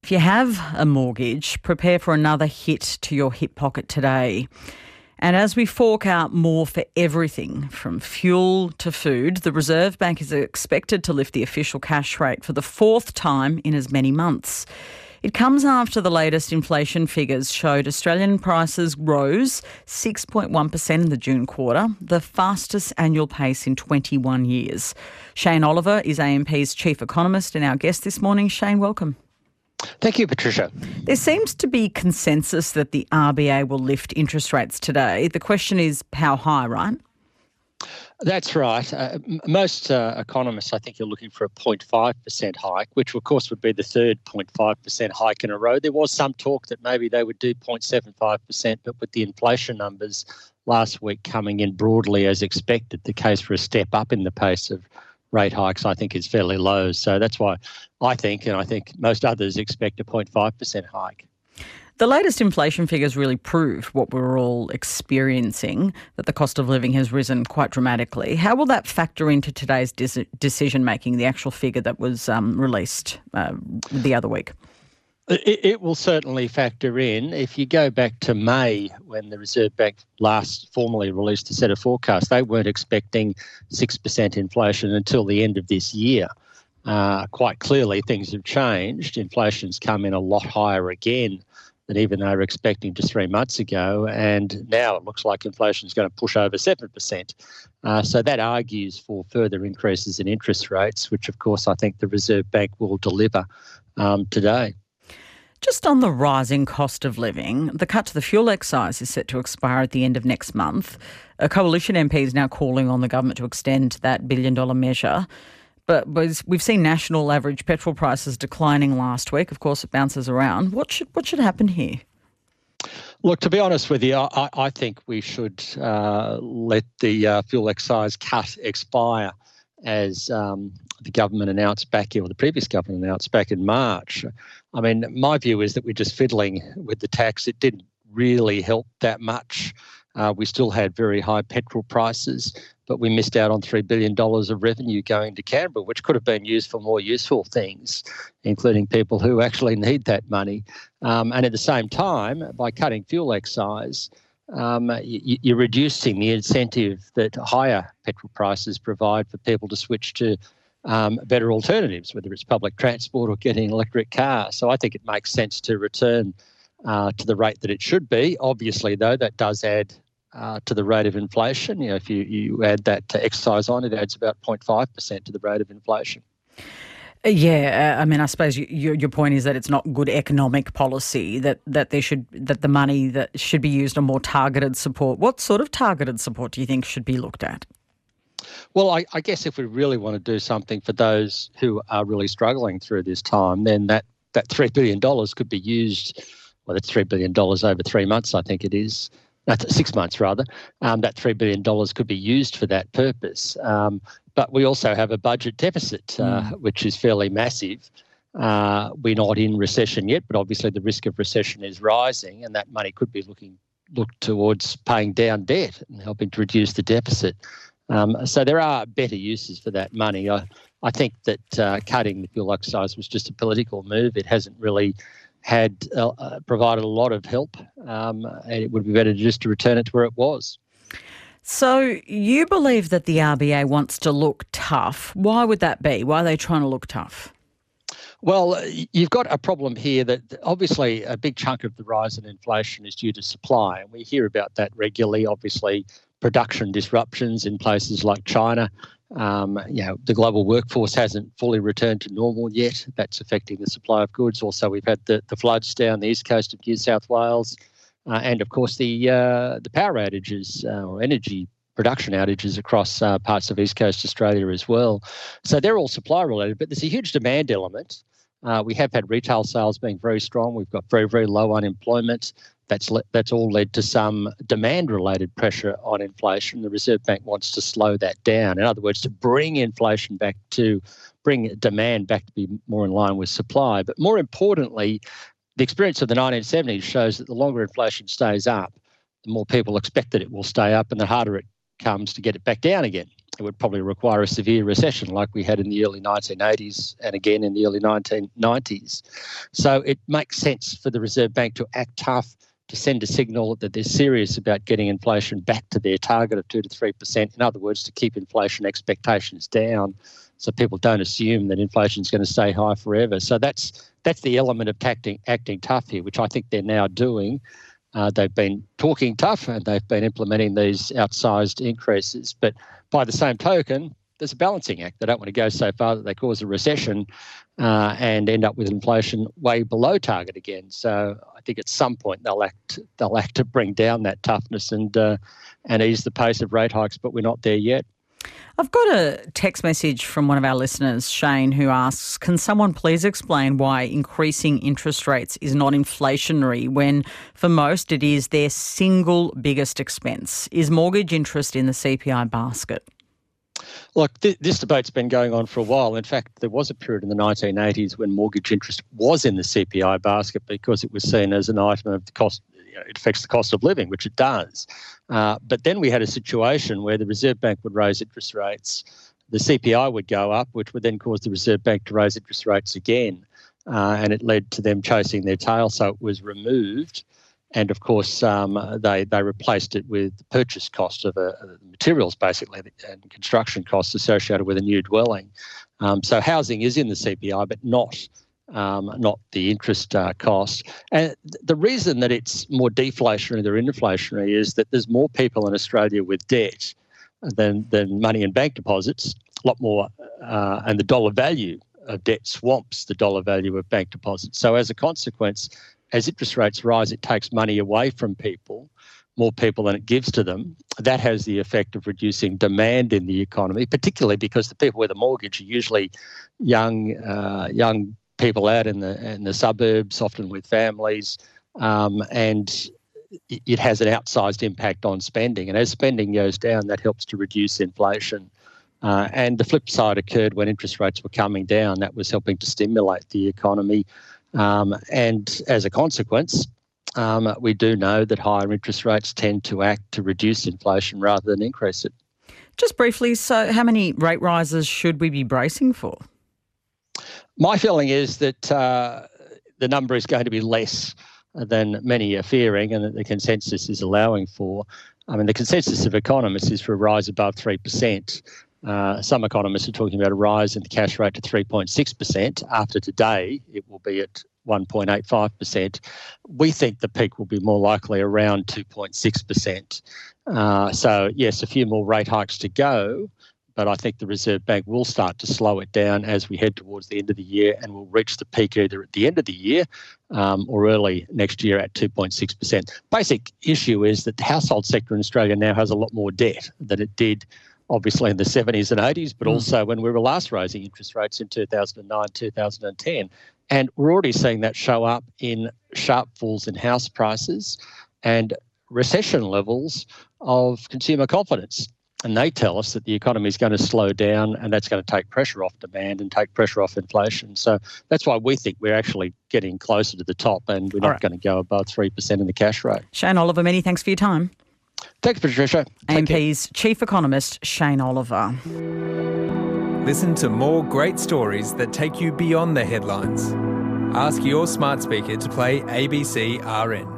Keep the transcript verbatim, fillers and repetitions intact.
If you have a mortgage, prepare for another hit to your hip pocket today. And as we fork out more for everything, from fuel to food, the Reserve Bank is expected to lift the official cash rate for the fourth time in as many months. It comes after the latest inflation figures showed Australian prices rose six point one percent in the June quarter, the fastest annual pace in twenty-one years. Shane Oliver is A M P's chief economist and our guest this morning. Shane, welcome. Thank you, Patricia. There seems to be consensus that the R B A will lift interest rates today. The question is how high, right? That's right. Uh, most uh, economists, I think, are looking for a zero point five percent hike, which, of course, would be the third zero point five percent hike in a row. There was some talk that maybe they would do zero point seven five percent, but with the inflation numbers last week coming in broadly as expected, the case for a step up in the pace of rate hikes, I think, is fairly low. So that's why I think, and I think most others, expect a zero point five percent hike. The latest inflation figures really prove what we're all experiencing, that the cost of living has risen quite dramatically. How will that factor into today's de- decision-making, the actual figure that was um, released uh, the other week? It, it will certainly factor in. If you go back to May, when the Reserve Bank last formally released a set of forecasts, they weren't expecting six percent inflation until the end of this year. Uh, quite clearly, things have changed. Inflation's come in a lot higher again than even they were expecting just three months ago. And now it looks like inflation is going to push over seven percent. Uh, so that argues for further increases in interest rates, which, of course, I think the Reserve Bank will deliver um, today. Just on the rising cost of living, the cut to the fuel excise is set to expire at the end of next month. A coalition M P is now calling on the government to extend that billion dollar measure. But we've seen national average petrol prices declining last week. Of course, it bounces around. What should what should happen here? Look, to be honest with you, I, I think we should uh, let the uh, fuel excise cut expire, as um, the government announced back, or the previous government announced back in March. I mean, my view is that we're just fiddling with the tax. It didn't really help that much. Uh, we still had very high petrol prices, but we missed out on three billion dollars of revenue going to Canberra, which could have been used for more useful things, including people who actually need that money. Um, and at the same time, by cutting fuel excise, um, you, you're reducing the incentive that higher petrol prices provide for people to switch to um, better alternatives, whether it's public transport or getting an electric car. So I think it makes sense to return uh, to the rate that it should be. Obviously, though, that does add Uh, to the rate of inflation. You know, if you, you add that to excise on, it adds about zero point five percent to the rate of inflation. Yeah, uh, I mean, I suppose you, your your point is that it's not good economic policy, that that there should that the money that should be used on more targeted support. What sort of targeted support do you think should be looked at? Well, I, I guess if we really want to do something for those who are really struggling through this time, then that, that three billion dollars could be used, well, that's three billion dollars over three months, I think it is. That's six months rather. Um, that three billion dollars could be used for that purpose. Um, but we also have a budget deficit, uh, mm. which is fairly massive. Uh, we're not in recession yet, but obviously the risk of recession is rising, and that money could be looking looked towards paying down debt and helping to reduce the deficit. Um, so there are better uses for that money. I, I think that uh, cutting the fuel excise was just a political move. It hasn't really had uh, provided a lot of help, um, and it would be better just to return it to where it was. So you believe that the R B A wants to look tough. Why would that be? Why are they trying to look tough? Well, you've got a problem here that obviously a big chunk of the rise in inflation is due to supply, and we hear about that regularly. Obviously, production disruptions in places like China. Um, you know, the global workforce hasn't fully returned to normal yet. That's affecting the supply of goods. Also, we've had the, the floods down the east coast of New South Wales, uh, and of course the uh, the power outages uh, or energy production outages across uh, parts of East Coast Australia as well. So they're all supply related, but there's a huge demand element. Uh, we have had retail sales being very strong. We've got very, very low unemployment. That's le- that's all led to some demand-related pressure on inflation. The Reserve Bank wants to slow that down. In other words, to bring inflation back to, bring demand back to be more in line with supply. But more importantly, the experience of the nineteen seventies shows that the longer inflation stays up, the more people expect that it will stay up and the harder it comes to get it back down again. it would probably require a severe recession like we had in the early nineteen eighties and again in the early nineteen nineties. So it makes sense for the Reserve Bank to act tough, to send a signal that they're serious about getting inflation back to their target of two to three percent. In other words, to keep inflation expectations down so people don't assume that inflation is going to stay high forever. So that's that's the element of acting, acting tough here, which I think they're now doing. Uh, they've been talking tough and they've been implementing these outsized increases. But by the same token, there's a balancing act. They don't want to go so far that they cause a recession uh, and end up with inflation way below target again. So I think at some point they'll act they'll act to bring down that toughness and uh, and ease the pace of rate hikes, but we're not there yet. I've got a text message from one of our listeners, Shane, who asks, can someone please explain why increasing interest rates is not inflationary when, for most, it is their single biggest expense? Is mortgage interest in the C P I basket? Look, th- this debate's been going on for a while. In fact, there was a period in the nineteen eighties when mortgage interest was in the C P I basket because it was seen as an item of the cost. You know, it affects the cost of living, which it does. Uh, but then we had a situation where the Reserve Bank would raise interest rates, the C P I would go up, which would then cause the Reserve Bank to raise interest rates again. Uh, and it led to them chasing their tail, so it was removed. And of course, um, they they replaced it with the purchase cost of a, a materials, basically, and construction costs associated with a new dwelling. Um, so housing is in the C P I, but not um, not the interest uh, cost. And the reason that it's more deflationary than inflationary is that there's more people in Australia with debt than than money in bank deposits. A lot more, uh, and the dollar value of debt swamps the dollar value of bank deposits. So as a consequence, as interest rates rise, it takes money away from people, more people than it gives to them. That has the effect of reducing demand in the economy, particularly because the people with a mortgage are usually young uh, young people out in the in the suburbs, often with families, um, and it has an outsized impact on spending. And as spending goes down, that helps to reduce inflation. Uh, and the flip side occurred when interest rates were coming down. That was helping to stimulate the economy. Um, and as a consequence, um, we do know that higher interest rates tend to act to reduce inflation rather than increase it. Just briefly, so how many rate rises should we be bracing for? My feeling is that uh, the number is going to be less than many are fearing and that the consensus is allowing for. I mean, the consensus of economists is for a rise above three percent. Uh, some economists are talking about a rise in the cash rate to three point six percent. After today, it will be at one point eight five percent. We think the peak will be more likely around two point six percent. Uh, so, yes, a few more rate hikes to go, but I think the Reserve Bank will start to slow it down as we head towards the end of the year and will reach the peak either at the end of the year um, or early next year at two point six percent. Basic issue is that the household sector in Australia now has a lot more debt than it did obviously in the seventies and eighties, but also when we were last raising interest rates in two thousand nine, two thousand ten. And we're already seeing that show up in sharp falls in house prices and recession levels of consumer confidence. And they tell us that the economy is going to slow down and that's going to take pressure off demand and take pressure off inflation. So that's why we think we're actually getting closer to the top and we're not right. going to go above three percent in the cash rate. Shane Oliver, many thanks for your time. Thanks, Patricia. A M P's Chief Economist, Shane Oliver. Listen to more great stories that take you beyond the headlines. Ask your smart speaker to play A B C R N.